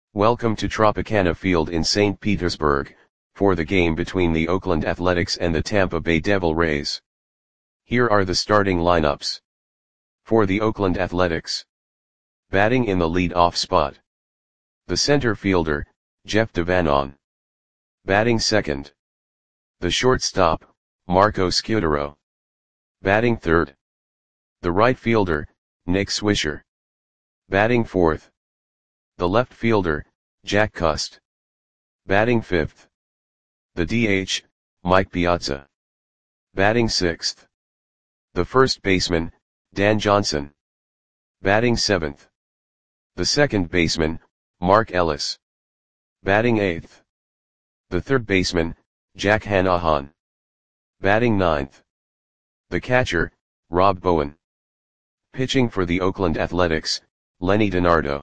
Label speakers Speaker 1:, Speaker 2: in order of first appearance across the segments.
Speaker 1: Welcome to Tropicana Field in St. Petersburg, for the game between the Oakland Athletics and the Tampa Bay Devil Rays. Here are the starting lineups. For the Oakland Athletics. Batting in the lead-off spot. The center fielder, Jeff Davanon. Batting second. The shortstop, Marco Scutaro. Batting third. The right fielder, Nick Swisher. Batting fourth. The left fielder, Jack Cust. Batting fifth. The DH, Mike Piazza. Batting sixth. The first baseman, Dan Johnson. Batting seventh. The second baseman, Mark Ellis. Batting eighth. The third baseman, Jack Hanahan. Batting ninth. The catcher, Rob Bowen. Pitching for the Oakland Athletics, Lenny DiNardo.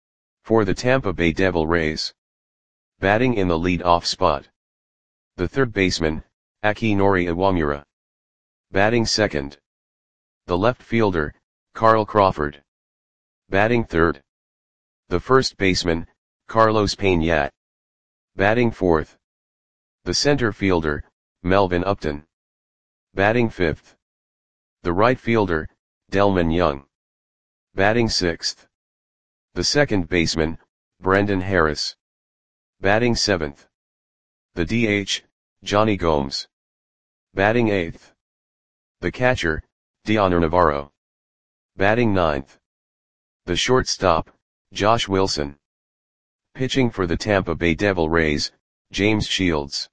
Speaker 1: For the Tampa Bay Devil Rays. Batting in the lead-off spot. The third baseman, Akinori Iwamura. Batting second. The left fielder, Carl Crawford. Batting third. The first baseman, Carlos Pena. Batting fourth. The center fielder, Melvin Upton. Batting fifth. The right fielder, Delmon Young. Batting sixth. The second baseman, Brendan Harris. Batting seventh. The DH, Johnny Gomes. Batting eighth. The catcher, Dioner Navarro. Batting ninth. The shortstop, Josh Wilson. Pitching for the Tampa Bay Devil Rays, James Shields.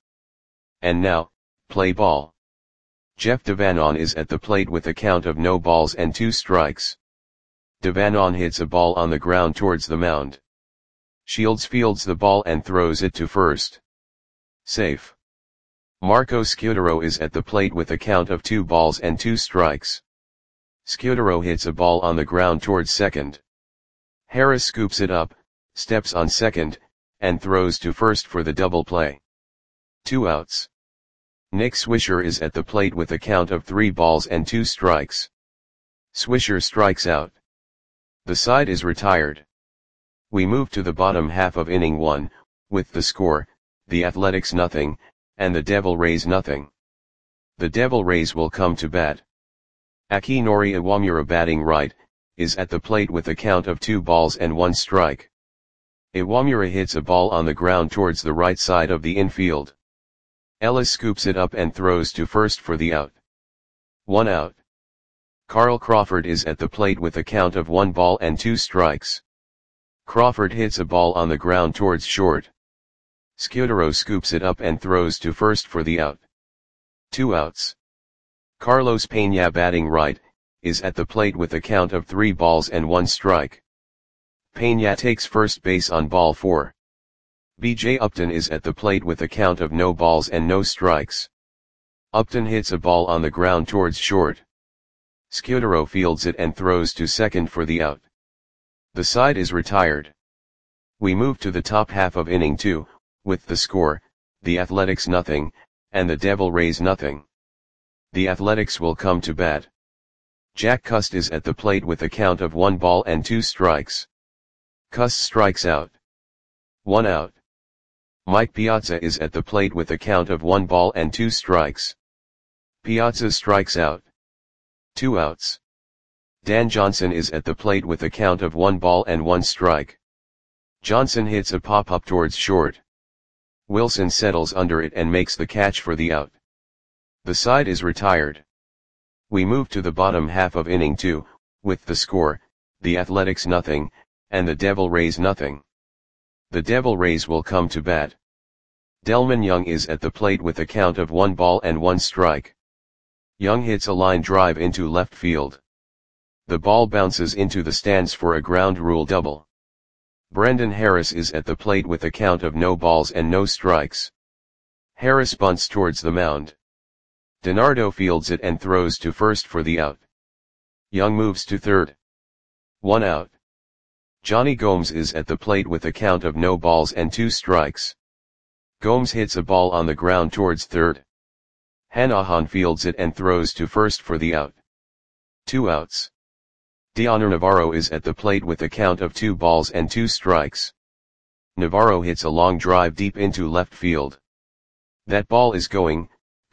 Speaker 1: And now, play ball. Jeff Davanon is at the plate with a count of no balls and 2 strikes. Davanon hits a ball on the ground towards the mound. Shields fields the ball and throws it to first. Safe. Marco Scutaro is at the plate with a count of 2 balls and 2 strikes. Scutaro hits a ball on the ground towards second. Harris scoops it up, steps on second, and throws to first for the double play. 2 outs. Nick Swisher is at the plate with a count of 3 balls and 2 strikes. Swisher strikes out. The side is retired. We move to the bottom half of inning 1, with the score, the Athletics nothing, and the Devil Rays nothing. The Devil Rays will come to bat. Akinori Iwamura batting right, is at the plate with a count of 2 balls and 1 strike. Iwamura hits a ball on the ground towards the right side of the infield. Ellis scoops it up and throws to first for the out. 1 out. Carl Crawford is at the plate with a count of 1 ball and 2 strikes. Crawford hits a ball on the ground towards short. Scutaro scoops it up and throws to first for the out. 2 outs. Carlos Pena batting right, is at the plate with a count of 3 balls and 1 strike. Pena takes first base on ball 4. B.J. Upton is at the plate with a count of no balls and no strikes. Upton hits a ball on the ground towards short. Scutaro fields it and throws to second for the out. The side is retired. We move to the top half of inning 2, with the score, the Athletics nothing, and the Devil Rays nothing. The Athletics will come to bat. Jack Cust is at the plate with a count of 1 ball and 2 strikes. Cust strikes out. 1 out. Mike Piazza is at the plate with a count of 1 ball and 2 strikes. Piazza strikes out. 2 outs. Dan Johnson is at the plate with a count of 1 ball and 1 strike. Johnson hits a pop-up towards short. Wilson settles under it and makes the catch for the out. The side is retired. We move to the bottom half of inning 2, with the score, the Athletics nothing, and the Devil Rays nothing. The Devil Rays will come to bat. Delmon Young is at the plate with a count of 1 ball and 1 strike. Young hits a line drive into left field. The ball bounces into the stands for a ground rule double. Brendan Harris is at the plate with a count of no balls and no strikes. Harris bunts towards the mound. DiNardo fields it and throws to first for the out. Young moves to third. 1 out. Johnny Gomes is at the plate with a count of no balls and 2 strikes. Gomes hits a ball on the ground towards third. Hanahan fields it and throws to first for the out. 2 outs. Dioner Navarro is at the plate with a count of 2 balls and 2 strikes. Navarro hits a long drive deep into left field. That ball is going,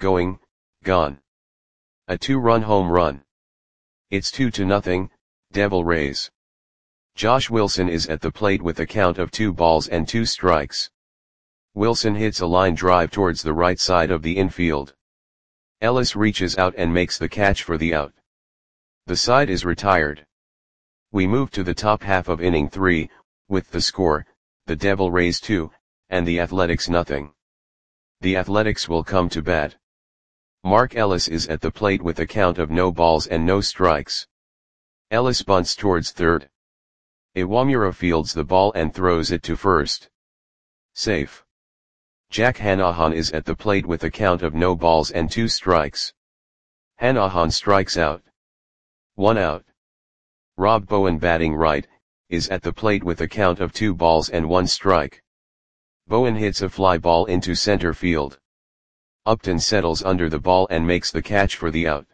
Speaker 1: gone. A 2-run home run. It's 2-0, Devil Rays. Josh Wilson is at the plate with a count of 2 balls and 2 strikes. Wilson hits a line drive towards the right side of the infield. Ellis reaches out and makes the catch for the out. The side is retired. We move to the top half of inning 3, with the score, the Devil Rays 2, and the Athletics nothing. The Athletics will come to bat. Mark Ellis is at the plate with a count of no balls and no strikes. Ellis bunts towards third. Iwamura fields the ball and throws it to first. Safe. Jack Hanahan is at the plate with a count of no balls and 2 strikes. Hanahan strikes out. 1 out. Rob Bowen, batting right, is at the plate with a count of 2 balls and 1 strike. Bowen hits a fly ball into center field. Upton settles under the ball and makes the catch for the out.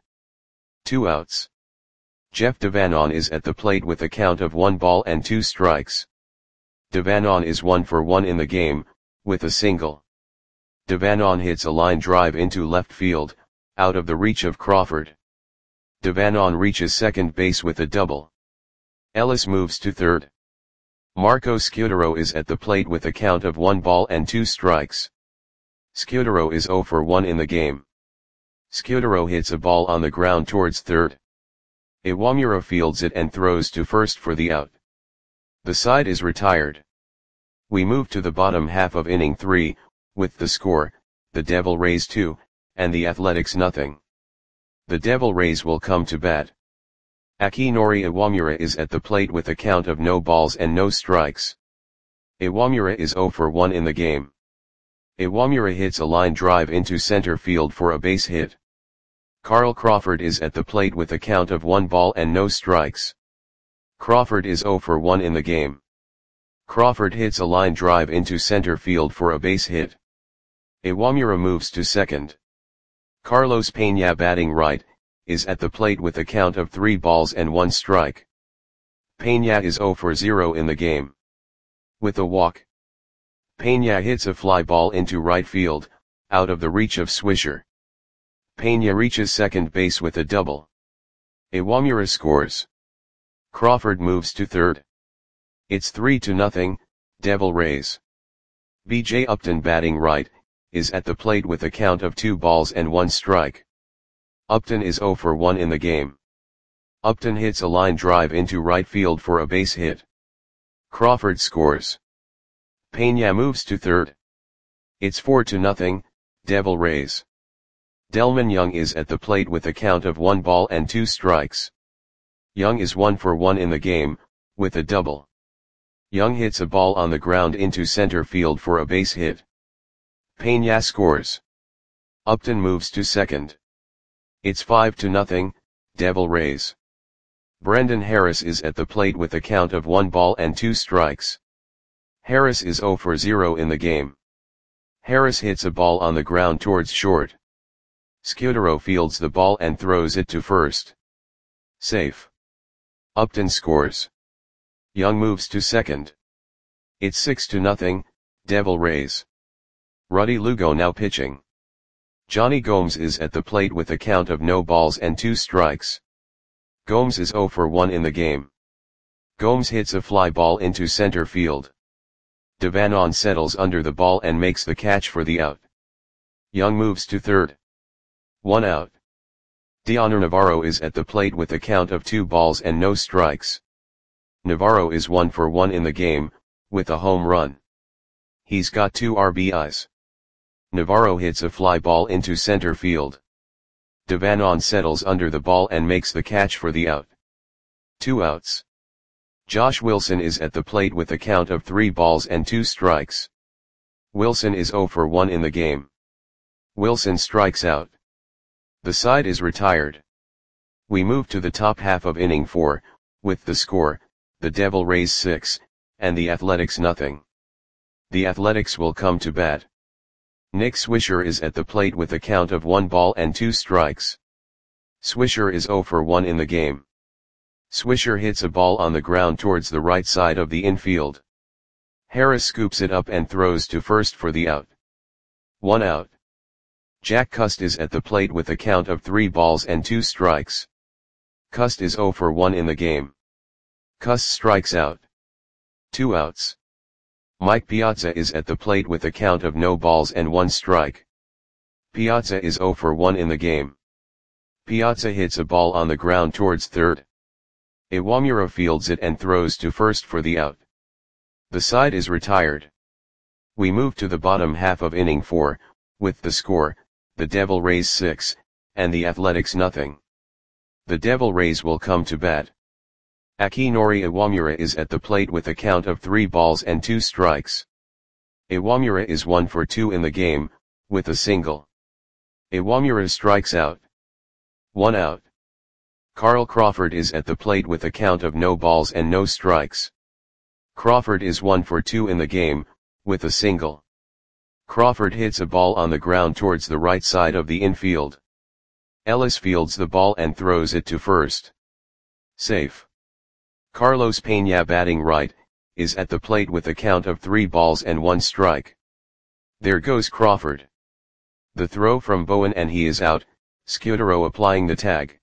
Speaker 1: 2 outs. Jeff Devanon is at the plate with a count of 1 ball and 2 strikes. Devanon is 1 for 1 in the game, with a single. Devanon hits a line drive into left field, out of the reach of Crawford. Devanon reaches second base with a double. Ellis moves to third. Marco Scudero is at the plate with a count of 1 ball and 2 strikes. Scudero is 0 for 1 in the game. Scudero hits a ball on the ground towards third. Iwamura fields it and throws to first for the out. The side is retired. We move to the bottom half of inning 3, with the score, the Devil Rays 2, and the Athletics nothing. The Devil Rays will come to bat. Akinori Iwamura is at the plate with a count of no balls and no strikes. Iwamura is 0 for 1 in the game. Iwamura hits a line drive into center field for a base hit. Carl Crawford is at the plate with a count of 1 ball and no strikes. Crawford is 0 for 1 in the game. Crawford hits a line drive into center field for a base hit. Iwamura moves to second. Carlos Peña, batting right, is at the plate with a count of 3 balls and 1 strike. Peña is 0 for 0 in the game. With a walk. Peña hits a fly ball into right field, out of the reach of Swisher. Peña reaches second base with a double. Iwamura scores. Crawford moves to third. It's 3-0, Devil Rays. B.J. Upton, batting right, is at the plate with a count of 2 balls and 1 strike. Upton is 0 for 1 in the game. Upton hits a line drive into right field for a base hit. Crawford scores. Peña moves to third. It's 4-0, Devil Rays. Delman Young is at the plate with a count of 1 ball and 2 strikes. Young is 1 for 1 in the game, with a double. Young hits a ball on the ground into center field for a base hit. Peña scores. Upton moves to second. It's 5-0, Devil Rays. Brendan Harris is at the plate with a count of 1 ball and 2 strikes. Harris is 0 for 0 in the game. Harris hits a ball on the ground towards short. Scudero fields the ball and throws it to first. Safe. Upton scores. Young moves to second. It's 6-0, Devil Rays. Ruddy Lugo now pitching. Johnny Gomes is at the plate with a count of no balls and 2 strikes. Gomes is 0 for 1 in the game. Gomes hits a fly ball into center field. Devanon settles under the ball and makes the catch for the out. Young moves to third. 1 out. Dioner Navarro is at the plate with a count of 2 balls and no strikes. Navarro is 1 for 1 in the game, with a home run. He's got 2 RBIs. Navarro hits a fly ball into center field. Devanon settles under the ball and makes the catch for the out. 2 outs. Josh Wilson is at the plate with a count of 3 balls and 2 strikes. Wilson is 0 for 1 in the game. Wilson strikes out. The side is retired. We move to the top half of inning 4, with the score, the Devil Rays 6, and the Athletics nothing. The Athletics will come to bat. Nick Swisher is at the plate with a count of 1 ball and 2 strikes. Swisher is 0 for 1 in the game. Swisher hits a ball on the ground towards the right side of the infield. Harris scoops it up and throws to first for the out. 1 out. Jack Cust is at the plate with a count of 3 balls and 2 strikes. Cust is 0 for 1 in the game. Cust strikes out. 2 outs. Mike Piazza is at the plate with a count of no balls and 1 strike. Piazza is 0 for 1 in the game. Piazza hits a ball on the ground towards third. Iwamura fields it and throws to first for the out. The side is retired. We move to the bottom half of inning 4, with the score, the Devil Rays 6, and the Athletics nothing. The Devil Rays will come to bat. Akinori Iwamura is at the plate with a count of 3 balls and 2 strikes. Iwamura is 1 for 2 in the game, with a single. Iwamura strikes out. 1 out. Carl Crawford is at the plate with a count of no balls and no strikes. Crawford is 1 for 2 in the game, with a single. Crawford hits a ball on the ground towards the right side of the infield. Ellis fields the ball and throws it to first. Safe. Carlos Peña, batting right, is at the plate with a count of 3 balls and 1 strike. There goes Crawford. The throw from Bowen and he is out, Scudero applying the tag.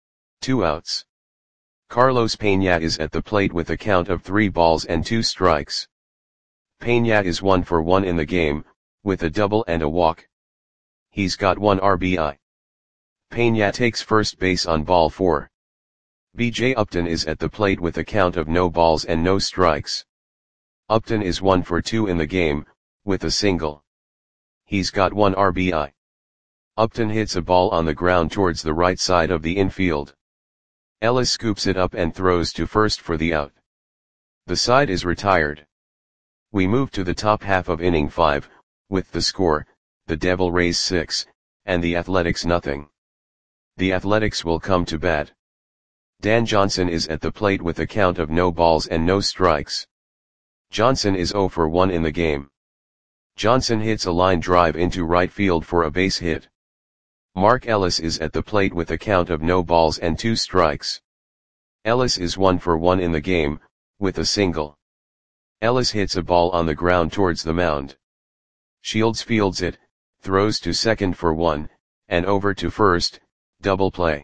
Speaker 1: 2 outs. Carlos Peña is at the plate with a count of 3 balls and 2 strikes. Peña is 1 for 1 in the game, with a double and a walk. He's got 1 RBI. Peña takes first base on ball 4. B.J. Upton is at the plate with a count of no balls and no strikes. Upton is 1 for 2 in the game, with a single. He's got 1 RBI. Upton hits a ball on the ground towards the right side of the infield. Ellis scoops it up and throws to first for the out. The side is retired. We move to the top half of inning 5, with the score, the Devil Rays 6, and the Athletics nothing. The Athletics will come to bat. Dan Johnson is at the plate with a count of no balls and no strikes. Johnson is 0 for 1 in the game. Johnson hits a line drive into right field for a base hit. Mark Ellis is at the plate with a count of no balls and 2 strikes. Ellis is 1 for 1 in the game, with a single. Ellis hits a ball on the ground towards the mound. Shields fields it, throws to second for 1, and over to first, double play.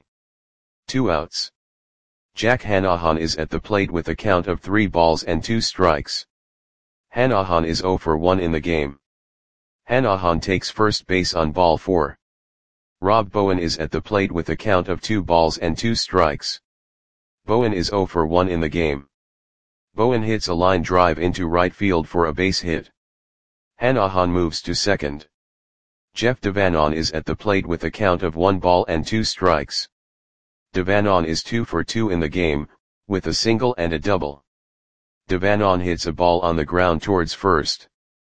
Speaker 1: 2 outs. Jack Hanahan is at the plate with a count of 3 balls and 2 strikes. Hanahan is 0 for 1 in the game. Hanahan takes first base on ball 4. Rob Bowen is at the plate with a count of 2 balls and 2 strikes. Bowen is 0 for 1 in the game. Bowen hits a line drive into right field for a base hit. Hanahan moves to second. Jeff Devanon is at the plate with a count of 1 ball and 2 strikes. Devanon is 2 for 2 in the game, with a single and a double. Devanon hits a ball on the ground towards first.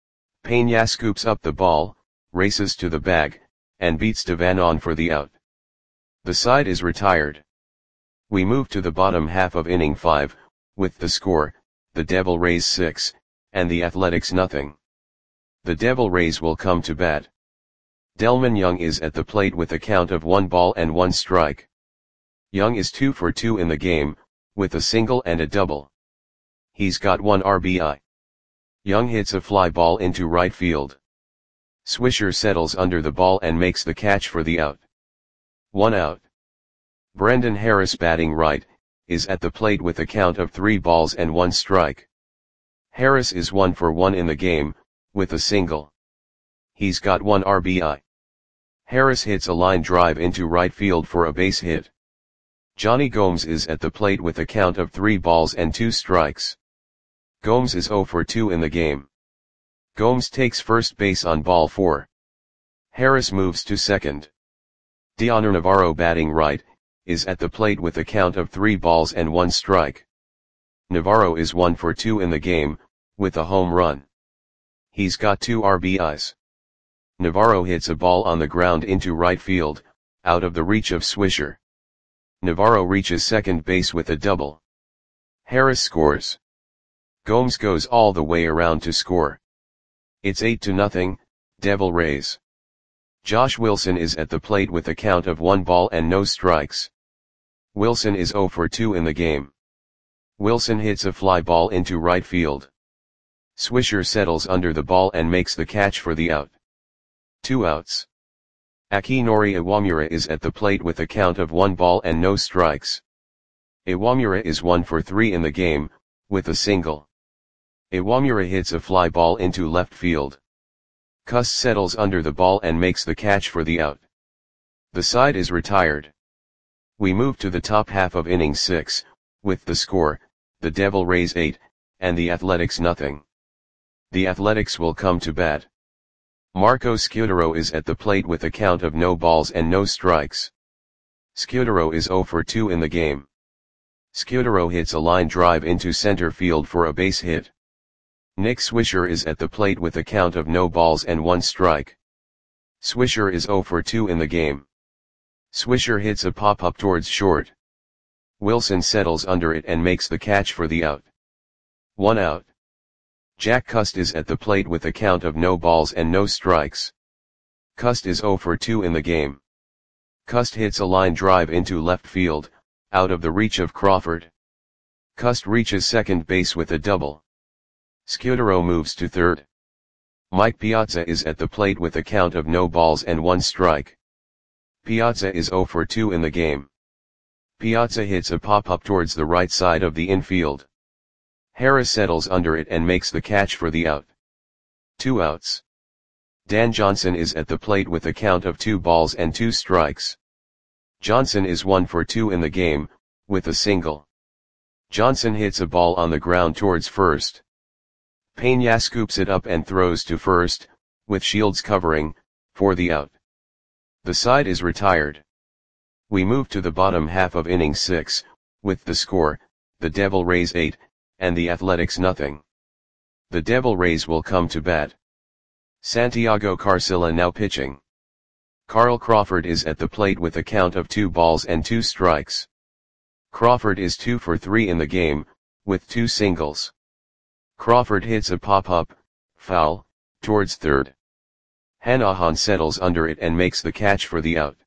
Speaker 1: Peña scoops up the ball, races to the bag, and beats Devanon for the out. The side is retired. We move to the bottom half of inning 5, with the score, the Devil Rays 6, and the Athletics nothing. The Devil Rays will come to bat. Delman Young is at the plate with a count of 1 ball and 1 strike. Young is 2 for 2 in the game, with a single and a double. He's got 1 RBI. Young hits a fly ball into right field. Swisher settles under the ball and makes the catch for the out. 1 out. Brendan Harris, batting right, is at the plate with a count of 3 balls and 1 strike. Harris is 1 for 1 in the game, with a single. He's got 1 RBI. Harris hits a line drive into right field for a base hit. Johnny Gomes is at the plate with a count of 3 balls and 2 strikes. Gomes is 0 for 2 in the game. Gomes takes first base on ball 4. Harris moves to second. Dioner Navarro, batting right, is at the plate with a count of 3 balls and 1 strike. Navarro is 1 for 2 in the game, with a home run. He's got 2 RBIs. Navarro hits a ball on the ground into right field, out of the reach of Swisher. Navarro reaches second base with a double. Harris scores. Gomes goes all the way around to score. It's 8-0, Devil Rays. Josh Wilson is at the plate with a count of 1 ball and no strikes. Wilson is 0 for 2 in the game. Wilson hits a fly ball into right field. Swisher settles under the ball and makes the catch for the out. 2 outs. Akinori Iwamura is at the plate with a count of 1 ball and no strikes. Iwamura is 1 for 3 in the game, with a single. Iwamura hits a fly ball into left field. Cust settles under the ball and makes the catch for the out. The side is retired. We move to the top half of inning 6, with the score, the Devil Rays 8, and the Athletics nothing. The Athletics will come to bat. Marco Scutaro is at the plate with a count of no balls and no strikes. Scutaro is 0 for 2 in the game. Scutaro hits a line drive into center field for a base hit. Nick Swisher is at the plate with a count of no balls and 1 strike. Swisher is 0 for 2 in the game. Swisher hits a pop-up towards short. Wilson settles under it and makes the catch for the out. 1 out. Jack Cust is at the plate with a count of no balls and no strikes. Cust is 0 for 2 in the game. Cust hits a line drive into left field, out of the reach of Crawford. Cust reaches second base with a double. Scutaro moves to third. Mike Piazza is at the plate with a count of no balls and 1 strike. Piazza is 0 for 2 in the game. Piazza hits a pop-up towards the right side of the infield. Harris settles under it and makes the catch for the out. 2 outs. Dan Johnson is at the plate with a count of 2 balls and 2 strikes. Johnson is 1 for 2 in the game, with a single. Johnson hits a ball on the ground towards first. Peña scoops it up and throws to first, with Shields covering, for the out. The side is retired. We move to the bottom half of inning 6, with the score, the Devil Rays 8, and the Athletics nothing. The Devil Rays will come to bat. Santiago Carcilla now pitching. Carl Crawford is at the plate with a count of 2 balls and 2 strikes. Crawford is 2 for 3 in the game, with 2 singles. Crawford hits a pop-up, foul, towards third. Hanahan settles under it and makes the catch for the out.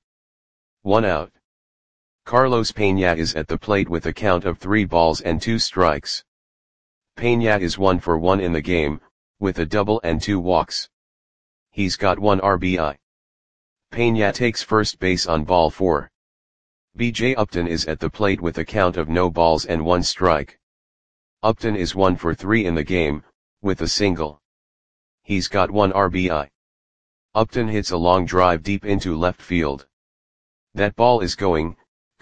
Speaker 1: 1 out. Carlos Peña is at the plate with a count of 3 balls and 2 strikes. Peña is 1 for 1 in the game, with a double and 2 walks. He's got 1 RBI. Peña takes first base on ball 4. B.J. Upton is at the plate with a count of no balls and 1 strike. Upton is 1 for 3 in the game, with a single. He's got 1 RBI. Upton hits a long drive deep into left field. That ball is going,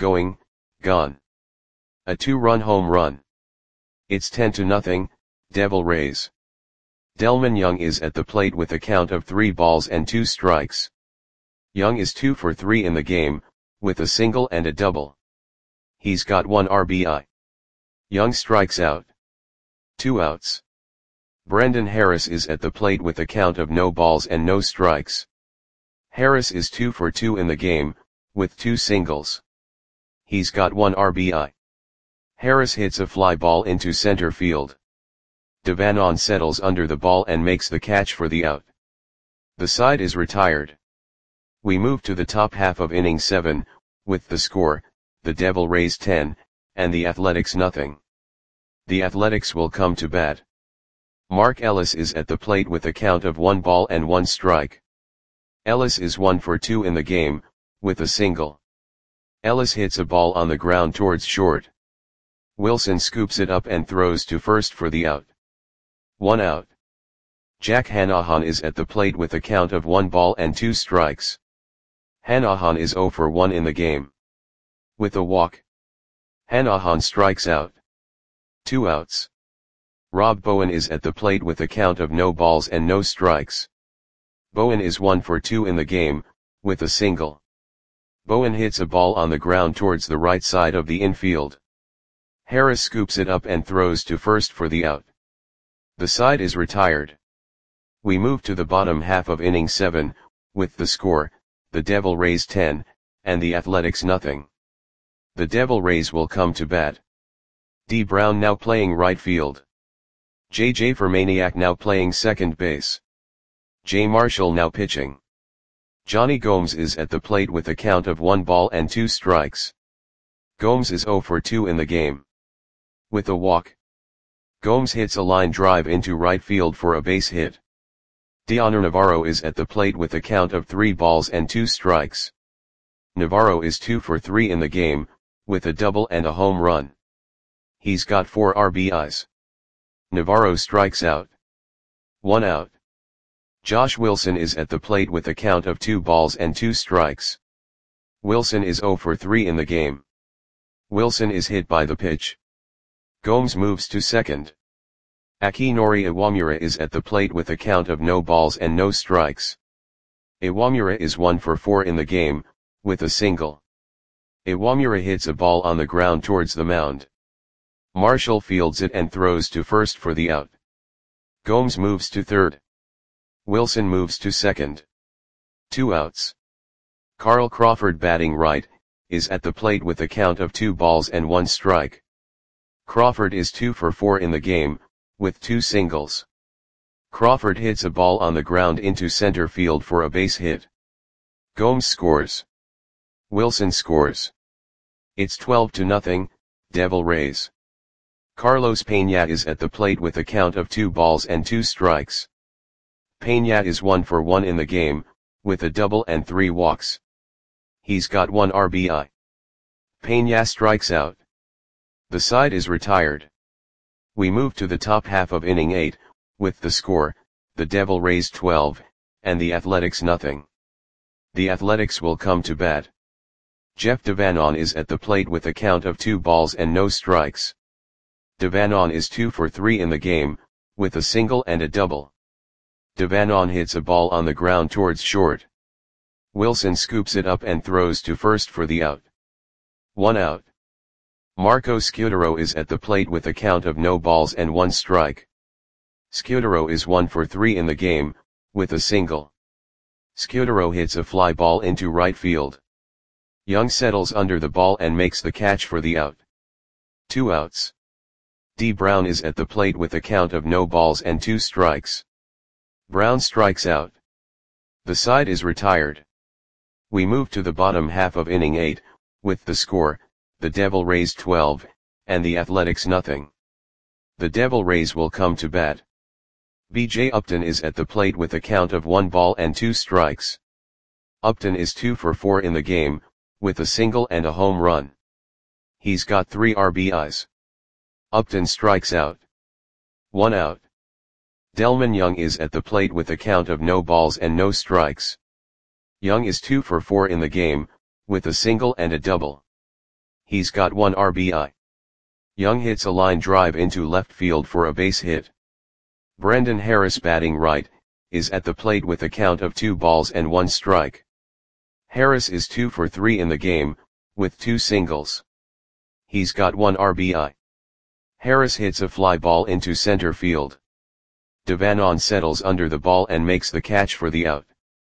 Speaker 1: gone. A 2-run home run. It's 10-0, Devil Rays. Delman Young is at the plate with a count of 3 balls and 2 strikes. Young is 2 for 3 in the game, with a single and a double. He's got 1 RBI. Young strikes out. 2 outs. Brendan Harris is at the plate with a count of no balls and no strikes. Harris is 2 for 2 in the game, with 2 singles. He's got 1 RBI. Harris hits a fly ball into center field. Devanon settles under the ball and makes the catch for the out. The side is retired. We move to the top half of inning 7, with the score, the Devil Rays 10, and the Athletics nothing. The Athletics will come to bat. Mark Ellis is at the plate with a count of 1 ball and 1 strike. Ellis is 1 for 2 in the game, with a single. Ellis hits a ball on the ground towards short. Wilson scoops it up and throws to first for the out. 1 out. Jack Hanahan is at the plate with a count of 1 ball and 2 strikes. Hanahan is 0 for 1 in the game. With a walk. Hanahan strikes out. 2 outs. Rob Bowen is at the plate with a count of no balls and no strikes. Bowen is 1 for 2 in the game, with a single. Bowen hits a ball on the ground towards the right side of the infield. Harris scoops it up and throws to first for the out. The side is retired. We move to the bottom half of inning 7, with the score, the Devil Rays 10, and the Athletics nothing. The Devil Rays will come to bat. D. Brown now playing right field. J.J. Fermaniac now playing second base. J. Marshall now pitching. Johnny Gomes is at the plate with a count of 1 ball and 2 strikes. Gomes is 0 for 2 in the game. With a walk. Gomes hits a line drive into right field for a base hit. Dioner Navarro is at the plate with a count of 3 balls and 2 strikes. Navarro is 2 for 3 in the game, with a double and a home run. He's got 4 RBIs. Navarro strikes out. 1 out. Josh Wilson is at the plate with a count of 2 balls and 2 strikes. Wilson is 0 for 3 in the game. Wilson is hit by the pitch. Gomes moves to second. Akinori Iwamura is at the plate with a count of no balls and no strikes. Iwamura is 1 for 4 in the game, with a single. Iwamura hits a ball on the ground towards the mound. Marshall fields it and throws to first for the out. Gomes moves to third. Wilson moves to second. 2 outs. Carl Crawford, batting right, is at the plate with a count of 2 balls and 1 strike. Crawford is 2 for 4 in the game, with 2 singles. Crawford hits a ball on the ground into center field for a base hit. Gomes scores. Wilson scores. It's 12-0, Devil Rays. Carlos Peña is at the plate with a count of 2 balls and 2 strikes. Peña is 1 for 1 in the game, with a double and 3 walks. He's got 1 RBI. Peña strikes out. The side is retired. We move to the top half of inning 8, with the score, the Devil Rays 12, and the Athletics nothing. The Athletics will come to bat. Jeff Devanon is at the plate with a count of 2 balls and no strikes. Devanon is 2 for 3 in the game, with a single and a double. Devanon hits a ball on the ground towards short. Wilson scoops it up and throws to first for the out. 1 out. Marco Scudero is at the plate with a count of no balls and 1 strike. Scudero is 1 for 3 in the game, with a single. Scudero hits a fly ball into right field. Young settles under the ball and makes the catch for the out. 2 outs. D. Brown is at the plate with a count of no balls and 2 strikes. Brown strikes out. The side is retired. We move to the bottom half of inning 8, with the score, the Devil Rays 12, and the Athletics nothing. The Devil Rays will come to bat. B.J. Upton is at the plate with a count of 1 ball and 2 strikes. Upton is 2 for 4 in the game, with a single and a home run. He's got 3 RBIs. Upton strikes out. 1 out. Delman Young is at the plate with a count of no balls and no strikes. Young is 2 for 4 in the game, with a single and a double. He's got 1 RBI. Young hits a line drive into left field for a base hit. Brendan Harris, batting right, is at the plate with a count of 2 balls and 1 strike. Harris is 2 for 3 in the game, with 2 singles. He's got 1 RBI. Harris hits a fly ball into center field. Devanon settles under the ball and makes the catch for the out.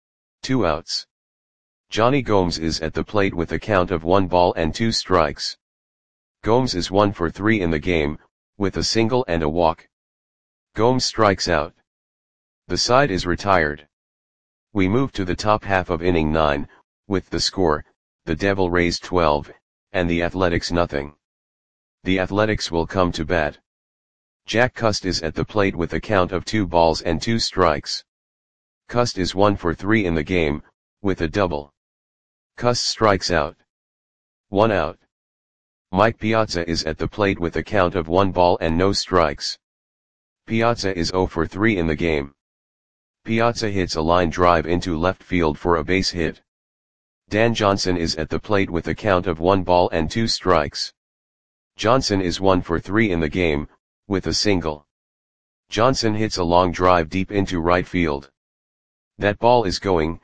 Speaker 1: 2 outs. Johnny Gomes is at the plate with a count of 1 ball and 2 strikes. Gomes is 1 for 3 in the game, with a single and a walk. Gomes strikes out. The side is retired. We move to the top half of inning 9, with the score, the Devil Rays 12, and the Athletics nothing. The Athletics will come to bat. Jack Cust is at the plate with a count of 2 balls and 2 strikes. Cust is 1 for 3 in the game, with a double. Cust strikes out. 1 out. Mike Piazza is at the plate with a count of 1 ball and no strikes. Piazza is 0 for 3 in the game. Piazza hits a line drive into left field for a base hit. Dan Johnson is at the plate with a count of 1 ball and 2 strikes. Johnson is 1 for 3 in the game, with a single. Johnson hits a long drive deep into right field. That ball is gone.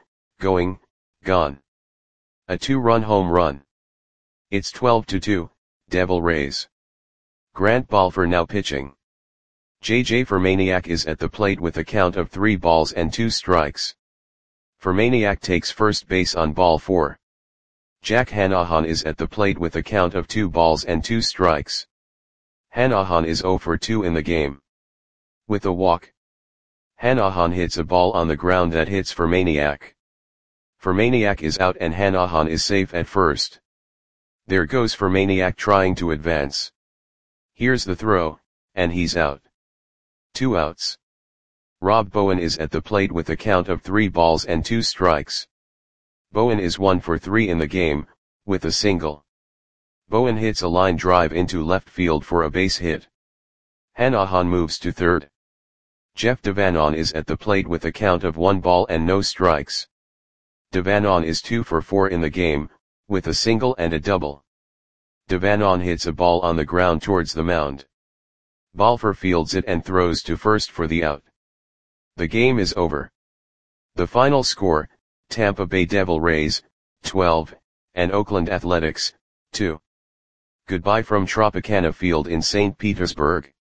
Speaker 1: A 2-run home run. It's 12-2, Devil Rays. Grant Balfour now pitching. J.J. Fermaniak is at the plate with a count of 3 balls and 2 strikes. Fermaniak takes first base on ball 4. Jack Hanahan is at the plate with a count of 2 balls and 2 strikes. Hanahan is 0 for 2 in the game. With a walk. Hanahan hits a ball on the ground that hits Fermaniak. Fermaniak is out and Hanahan is safe at first. There goes Fermaniak trying to advance. Here's the throw, and he's out. 2 outs. Rob Bowen is at the plate with a count of 3 balls and 2 strikes. Bowen is 1 for 3 in the game, with a single. Bowen hits a line drive into left field for a base hit. Hanahan moves to third. Jeff Devanon is at the plate with a count of 1 ball and no strikes. Devanon is 2 for 4 in the game, with a single and a double. Devanon hits a ball on the ground towards the mound. Balfour fields it and throws to first for the out. The game is over. The final score, Tampa Bay Devil Rays, 12, and Oakland Athletics, 2. Goodbye from Tropicana Field in St. Petersburg.